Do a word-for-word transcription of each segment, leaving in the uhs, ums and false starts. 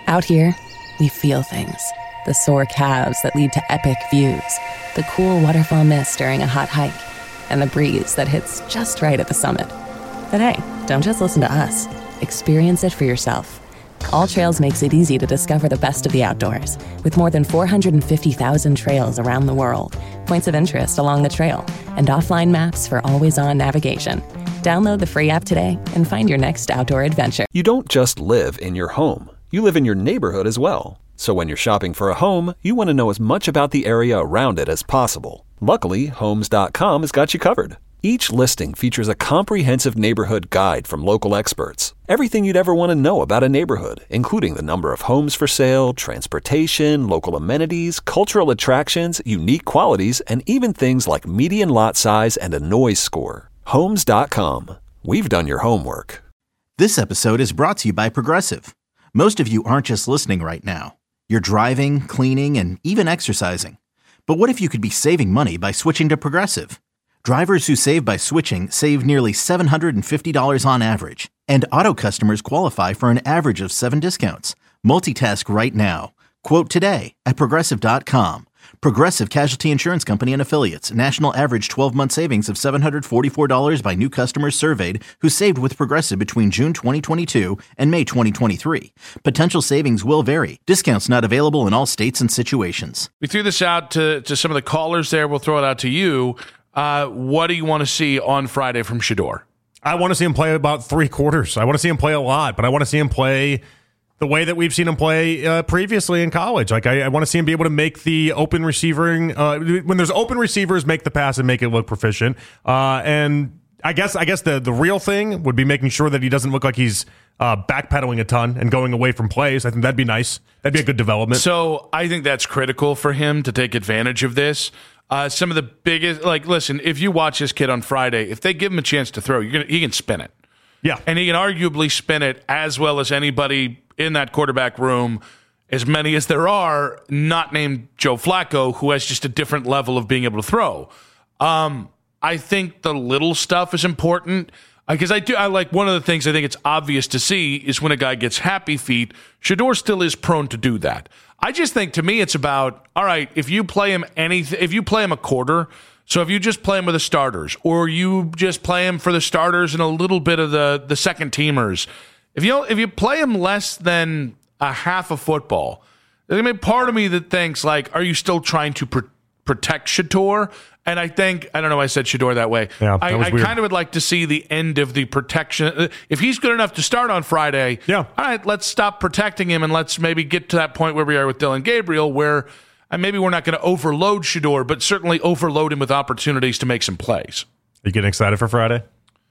Out here, we feel things. The sore calves that lead to epic views, the cool waterfall mist during a hot hike, and the breeze that hits just right at the summit. But hey, don't just listen to us. Experience it for yourself. All Trails makes it easy to discover the best of the outdoors, with more than four hundred fifty thousand trails around the world, points of interest along the trail, and offline maps for always-on navigation. Download the free app today and find your next outdoor adventure. You don't just live in your home. You live in your neighborhood as well. So when you're shopping for a home, you want to know as much about the area around it as possible. Luckily, Homes dot com has got you covered. Each listing features a comprehensive neighborhood guide from local experts. Everything you'd ever want to know about a neighborhood, including the number of homes for sale, transportation, local amenities, cultural attractions, unique qualities, and even things like median lot size and a noise score. Homes dot com. We've done your homework. This episode is brought to you by Progressive. Most of you aren't just listening right now. You're driving, cleaning, and even exercising. But what if you could be saving money by switching to Progressive? Drivers who save by switching save nearly seven hundred fifty dollars on average, and auto customers qualify for an average of seven discounts. Multitask right now. Quote today at Progressive dot com. Progressive Casualty Insurance Company and Affiliates. National average twelve-month savings of seven hundred forty-four dollars by new customers surveyed who saved with Progressive between June twenty twenty-two and May twenty twenty-three. Potential savings will vary. Discounts not available in all states and situations. We threw this out to, to some of the callers there. We'll throw it out to you. Uh, what do you want to see on Friday from Shedeur? I want to see him play about three quarters. I want to see him play a lot, but I want to see him play the way that we've seen him play uh, previously in college. Like I, I want to see him be able to make the open receiving uh, when there's open receivers, make the pass and make it look proficient. Uh, and I guess I guess the the real thing would be making sure that he doesn't look like he's uh, backpedaling a ton and going away from plays. I think that'd be nice. That'd be a good development. So I think that's critical for him to take advantage of this. Uh, some of the biggest, like, listen, if you watch this kid on Friday, if they give him a chance to throw, you're gonna, he can spin it. Yeah. And he can arguably spin it as well as anybody in that quarterback room, as many as there are, not named Joe Flacco, who has just a different level of being able to throw. Um, I think the little stuff is important. Because I do, I like one of the things I think it's obvious to see is when a guy gets happy feet, Shedeur still is prone to do that. I just think to me it's about, all right, if you play him anything, if you play him a quarter, so if you just play him with the starters, or you just play him for the starters and a little bit of the the second teamers, if you if you play him less than a half of football, there's gonna be part of me that thinks like, are you still trying to pr- protect Shedeur? And I think, I don't know why I said Shedeur that way. Yeah, that I, was I weird. kind of would like to see the end of the protection. If he's good enough to start on Friday, yeah. all right, let's stop protecting him and let's maybe get to that point where we are with Dillon Gabriel, where and maybe we're not going to overload Shedeur, but certainly overload him with opportunities to make some plays. Are you getting excited for Friday?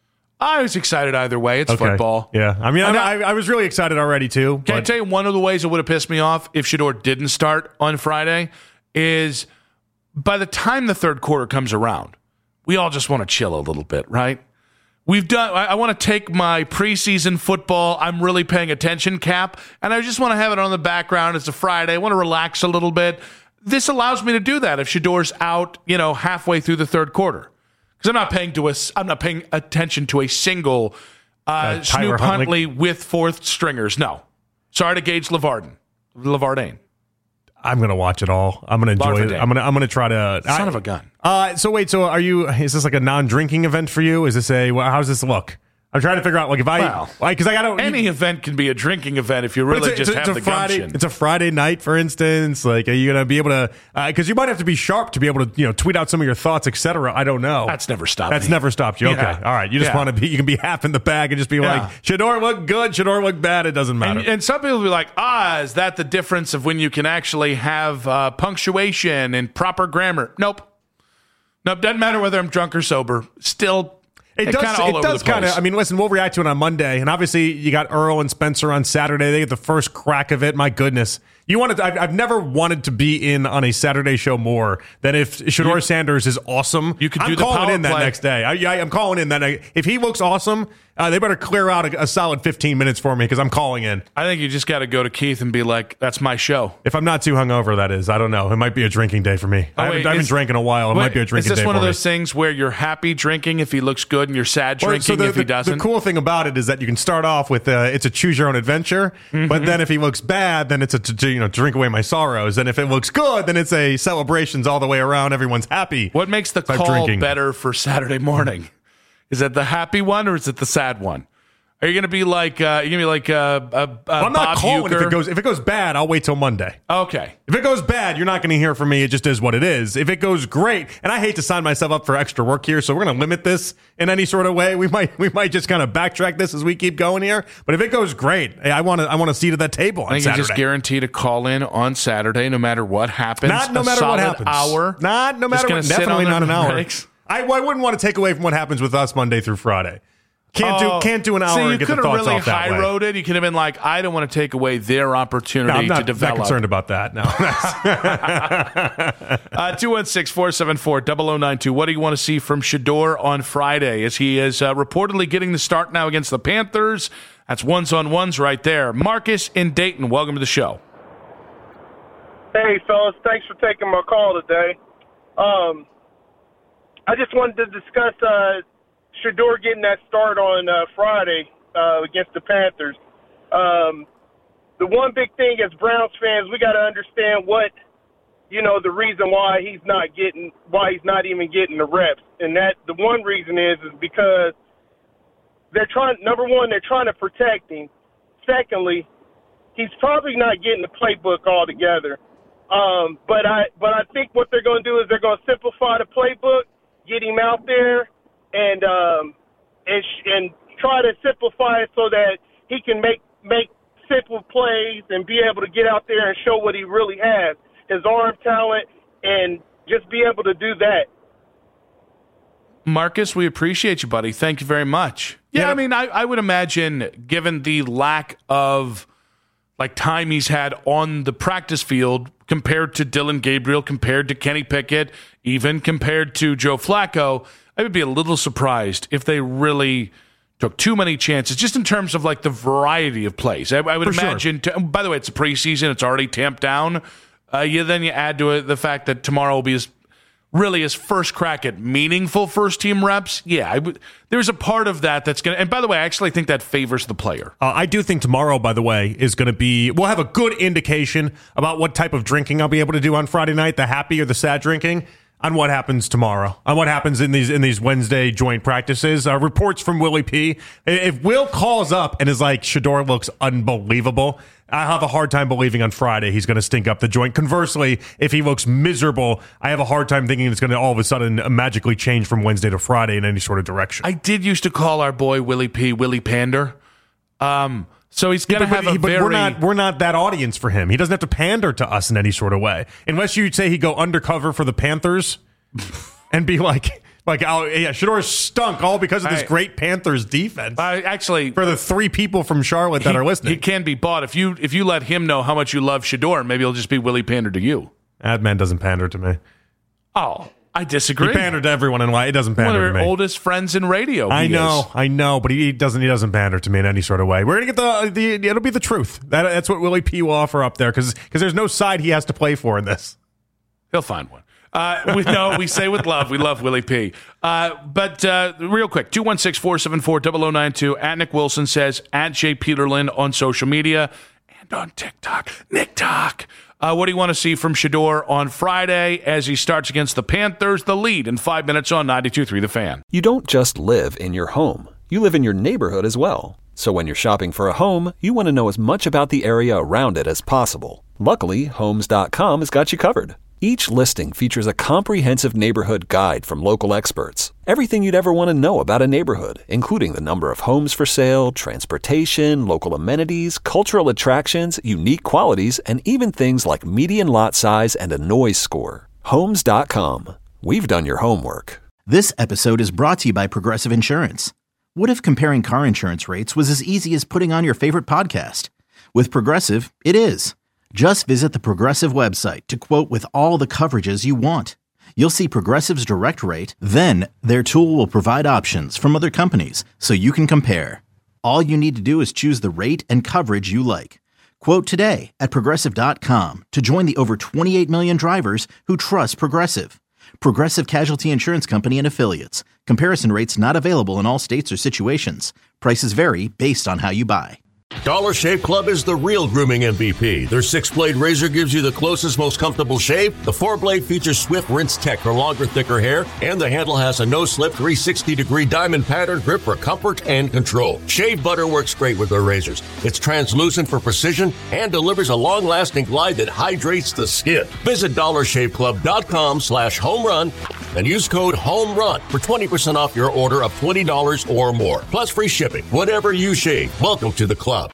I was excited either way. It's okay. football. Yeah. I mean, I, I, I, I was really excited already, too. Can but... I tell you one of the ways it would have pissed me off if Shedeur didn't start on Friday is by the time the third quarter comes around, we all just want to chill a little bit, right? We've done. I, I want to take my preseason football, I'm really paying attention cap, and I just want to have it on the background. It's a Friday. I want to relax a little bit. This allows me to do that if Shedeur's out, you know, halfway through the third quarter, because I'm not paying to a, I'm not paying attention to a single uh, uh, Snoop Huntley. Huntley with fourth stringers. No, sorry to Gage Lavardin, Lavardane. I'm gonna watch it all. I'm gonna enjoy Larva it. I'm gonna I'm gonna try to. Son I, of a gun. Uh, so wait. So are you? Is this like a non-drinking event for you? Is this a? Well, how does this look? I'm trying to figure out like if I Well, like because I got Any you, event can be a drinking event if you really it's a, just it's a, have it's the a Friday, gumption. It's a Friday night, for instance. Like, are you gonna be able to? Because uh, you might have to be sharp to be able to, you know, tweet out some of your thoughts, et cetera. I don't know. That's never stopped. That's me. never stopped you. Okay, Yeah. all right. You just Yeah. want to be. You can be half in the bag and just be Yeah. like, Shedeur look good, Shedeur look bad. It doesn't matter. And, and some people will be like, ah, is that the difference of when you can actually have uh, punctuation and proper grammar? Nope. Nope. Doesn't matter whether I'm drunk or sober. Still. It does. It does kind of. I mean, listen. We'll react to it on Monday, and obviously, you got Earl and Spencer on Saturday. They get the first crack of it. My goodness, you wanted. To, I've, I've never wanted to be in on a Saturday show more than if Shedeur you, Sanders is awesome. You could do I'm the calling power in that play. next day. I, I, I'm calling in that night. If he looks awesome, Uh, they better clear out a, a solid fifteen minutes for me because I'm calling in. I think you just got to go to Keith and be like, that's my show. If I'm not too hungover, that is. I don't know. It might be a drinking day for me. Oh, I haven't, wait, I haven't is, drank in a while. It wait, might be a drinking day for me. Is this one of those things where you're happy drinking if he looks good and you're sad drinking so the, if he the, doesn't? The cool thing about it is that you can start off with uh, it's a choose your own adventure, mm-hmm. but then if he looks bad, then it's a to, to, you know drink away my sorrows. And if it looks good, then it's a celebrations all the way around. Everyone's happy. What makes the call drinking. better for Saturday morning? Is it the happy one or is it the sad one? Are you going to be like, uh, you're going to be like, uh, uh, well, I'm not Bob calling Uecker? if it goes, if it goes bad, I'll wait till Monday. Okay. If it goes bad, you're not going to hear from me. It just is what it is. If it goes great, and I hate to sign myself up for extra work here, so we're going to limit this in any sort of way. We might, we might just kind of backtrack this as we keep going here. But if it goes great, hey, I want to, I want a seat at that table on I think Saturday. you just guarantee to call in on Saturday, no matter what happens. Not no matter what happens. Hour. Not no matter what. Definitely not an hour. I, I wouldn't want to take away from what happens with us Monday through Friday. Can't oh, do can't do an hour so and get the thoughts really off that way. You could have really high roaded. You could have been like, I don't want to take away their opportunity no, I'm not, to develop. Not concerned about that. No. uh, two one six, four seven four, zero zero nine two. What do you want to see from Shedeur on Friday? As he is uh, reportedly getting the start now against the Panthers. That's ones on ones right there. Marcus in Dayton, welcome to the show. Hey, fellas, thanks for taking my call today. Um, I just wanted to discuss. Uh, Shedeur getting that start on uh, Friday uh, against the Panthers. Um, the one big thing as Browns fans, we got to understand what, you know, the reason why he's not getting, why he's not even getting the reps. And that the one reason is, is because they're trying, number one, they're trying to protect him. Secondly, he's probably not getting the playbook altogether. Um, but I, but I think what they're going to do is they're going to simplify the playbook, get him out there, and um, and sh- and try to simplify it so that he can make make simple plays and be able to get out there and show what he really has, his arm talent, and just be able to do that. Marcus, we appreciate you, buddy. Thank you very much. Yeah, yeah. I mean, I, I would imagine, given the lack of like time he's had on the practice field compared to Dillon Gabriel, compared to Kenny Pickett, even compared to Joe Flacco, I would be a little surprised if they really took too many chances, just in terms of like the variety of plays. I, I would For imagine, sure. to, by the way, it's a preseason, it's already tamped down. Uh, you, then you add to it the fact that tomorrow will be his, really his first crack at meaningful first-team reps. Yeah, I w- there's a part of that that's going to, and by the way, I actually think that favors the player. Uh, I do think tomorrow, by the way, is going to be, we'll have a good indication about what type of drinking I'll be able to do on Friday night, the happy or the sad drinking, on what happens tomorrow, on what happens in these in these Wednesday joint practices. Uh, reports from Willie P. If Will calls up and is like, Shedeur looks unbelievable, I have a hard time believing on Friday he's going to stink up the joint. Conversely, if he looks miserable, I have a hard time thinking it's going to all of a sudden magically change from Wednesday to Friday in any sort of direction. I did used to call our boy Willie P. Willie Pander. Um... So he's going to yeah, have but, a but very... We're not, we're not that audience for him. He doesn't have to pander to us in any sort of way. Unless you say he'd go undercover for the Panthers and be like, like oh, yeah, Shedeur stunk all because of this I, great Panthers defense. I, actually, for the three people from Charlotte that he, are listening. He can be bought. If you if you let him know how much you love Shedeur, maybe he'll just be Willie Pander to you. That man doesn't pander to me. Oh, I disagree. He pandered to everyone in life. He doesn't pander to me. One of your oldest friends in radio. I know, is. I know, but he doesn't. He doesn't pander to me in any sort of way. We're gonna get the. the it'll be the truth. That, that's what Willie P will offer up there, because because there's no side he has to play for in this. He'll find one. Uh, we know we say with love. We love Willie P. Uh, but uh, real quick, two one six, four seven four, zero zero nine two. At Nick Wilson says, at Jay Peterlin on social media and on TikTok. Nick Talk. Uh, what do you want to see from Shedeur on Friday as he starts against the Panthers? The lead in five minutes on ninety-two point three The Fan. You don't just live in your home. You live in your neighborhood as well. So when you're shopping for a home, you want to know as much about the area around it as possible. Luckily, Homes dot com has got you covered. Each listing features a comprehensive neighborhood guide from local experts. Everything you'd ever want to know about a neighborhood, including the number of homes for sale, transportation, local amenities, cultural attractions, unique qualities, and even things like median lot size and a noise score. Homes dot com. We've done your homework. This episode is brought to you by Progressive Insurance. What if comparing car insurance rates was as easy as putting on your favorite podcast? With Progressive, it is. Just visit the Progressive website to quote with all the coverages you want. You'll see Progressive's direct rate, then their tool will provide options from other companies so you can compare. All you need to do is choose the rate and coverage you like. Quote today at Progressive dot com to join the over twenty-eight million drivers who trust Progressive. Progressive Casualty Insurance Company and Affiliates. Comparison rates not available in all states or situations. Prices vary based on how you buy. Dollar Shave Club is the real grooming M V P. Their six-blade razor gives you the closest, most comfortable shave. The four-blade features swift rinse tech for longer, thicker hair. And the handle has a no-slip three hundred sixty degree diamond pattern grip for comfort and control. Shave butter works great with their razors. It's translucent for precision and delivers a long-lasting glide that hydrates the skin. Visit dollar shave club dot com slash home run and use code HOMERUN for twenty percent off your order of twenty dollars or more. Plus free shipping. Whatever you shave, welcome to the club.